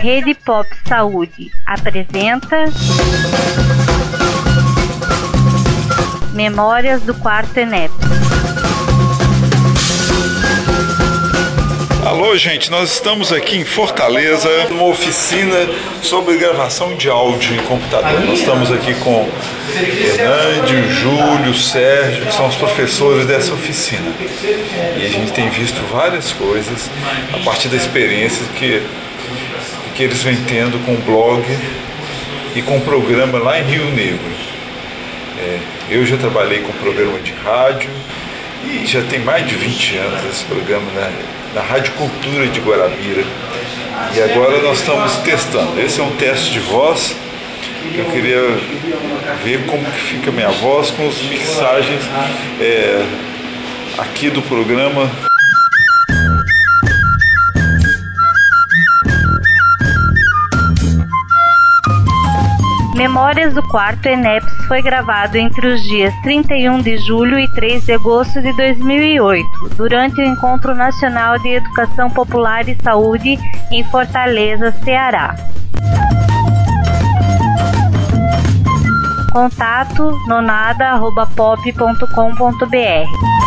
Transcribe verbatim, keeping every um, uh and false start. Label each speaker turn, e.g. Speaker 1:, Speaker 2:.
Speaker 1: Rede Pop Saúde apresenta Memórias do Quarto ENEP.
Speaker 2: Alô, gente, nós estamos aqui em Fortaleza, numa oficina sobre gravação de áudio em computador. Nós estamos aqui com o Fernando, o Júlio, o Sérgio, que são os professores dessa oficina. E a gente tem visto várias coisas a partir da experiência que, que eles vêm tendo com o blog e com o programa lá em Rio Negro. É, eu já trabalhei com programa de rádio e já tem mais de vinte anos esse programa, né? Na Rádio Cultura de Guarabira, e agora nós estamos testando. Esse é um teste de voz. Eu queria ver como que fica a minha voz com as mixagens é, aqui do programa.
Speaker 1: Memórias do Quarto ENEP foi gravado entre os dias trinta e um de julho e três de agosto de dois mil e oito, durante o Encontro Nacional de Educação Popular e Saúde em Fortaleza, Ceará. Contato nonada arroba pop ponto com ponto br.